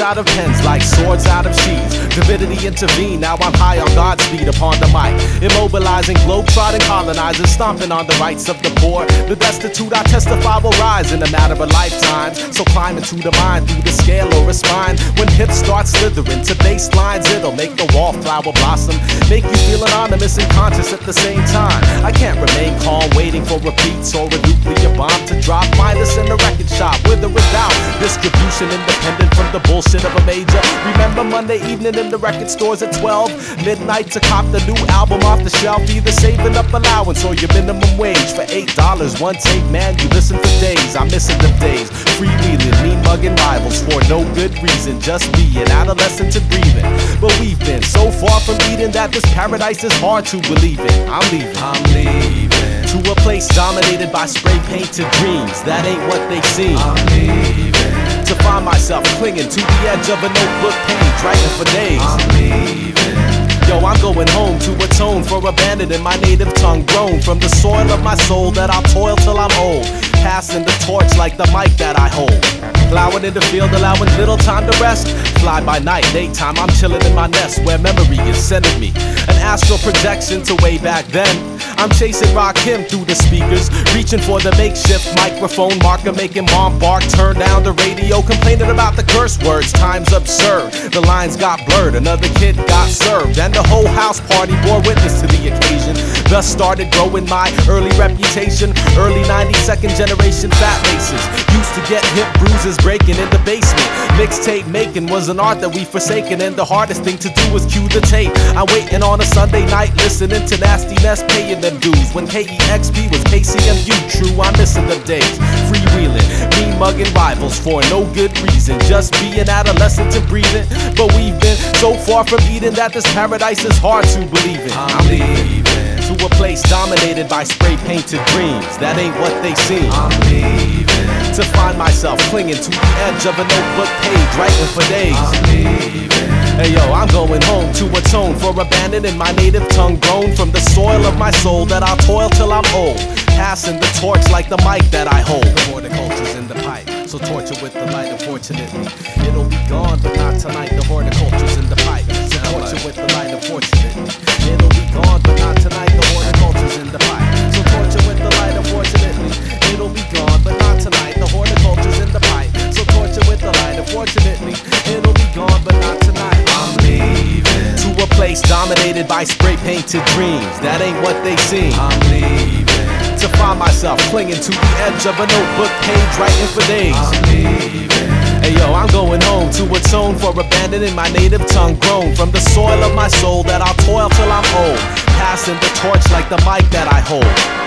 out of pens like swords out of sheaths. Divinity intervened, now I'm high on Godspeed upon the mic. Immobilizing globe-trotting colonizers, stomping on the rights of the poor. The destitute I testify will rise in a matter of lifetimes. So climb into the mind through the scale or a spine. When hips start slithering to bass lines, it'll make the wallflower blossom. Make you feel anonymous and conscious at the same time. I can't remain calm waiting for repeats or a nuclear bomb to drop. Find us in the record shop with or without distribution, independent from the bullshit of a major. Remember Monday evening in the record stores at 12 midnight to cop the new album off the shelf. Either saving up allowance or your minimum wage for $8 one take. Man, you listen for days. I'm missing the days. Freewheeling, mean mugging rivals for no good reason, just being adolescent to breathing. But we've been so far from Eden that this paradise is hard to believe in. I'm leaving to a place dominated by spray painted dreams that ain't what they seem. I'm leaving to find myself clinging to the edge of a notebook page, writing for days. I'm leaving. Yo, I'm going home to atone for abandoning my native tongue, grown from the soil of my soul that I'll toil till I'm old. Passing the torch like the mic that I hold. Plowing in the field, allowing little time to rest. Fly by night, daytime, I'm chilling in my nest where memory is sending me an astral projection to way back then. I'm chasing Rakim through the speakers, reaching for the makeshift microphone marker, making mom bark, turn down the radio, complaining about the curse words. Time's absurd, the lines got blurred, another kid got served, and the whole house party bore witness to the occasion. Thus started growing my early reputation. Early 90s, second generation fat laces used to get hip bruises breaking in the basement. Mixtape making was an art that we forsaken, and the hardest thing to do was cue the tape. I'm waiting on a Sunday night, listening to nastiness, paying them dues. When KEXP was KCMU, true, I'm missing the days. Freewheeling, mean mugging rivals for no good reason, just being adolescent and breathing. But we've been so far from Eden that this paradise is hard to believe in. I'm leaving to a place dominated by spray painted dreams that ain't what they seem. I'm leaving to find myself clinging to the edge of a notebook page, writing for days. I'm leaving. Hey yo, I'm going home to atone for abandoning my native tongue, grown from the soil of my soul that I'll toil till I'm old. Passing the torch like the mic that I hold. The horticulture's in the pipe, so torture with the light, unfortunately. It'll be gone, but not tonight. The horticulture's in the pipe, so torture with the light, unfortunately. It'll be gone, but not tonight. The horticulture's in the pipe, so torture with the light, unfortunately. It'll be gone, but not tonight. The horticulture's in the pipe, so torture with the light, unfortunately. It'll be gone, but not tonight. I'm leaving to a place dominated by spray painted dreams that ain't what they seem. I'm leaving to find myself clinging to the edge of a notebook page, writing for days. I'm leaving. Hey yo, I'm going home to atone for abandoning my native tongue, grown from the soil of my soul that I'll toil till I'm old. Passing the torch like the mic that I hold.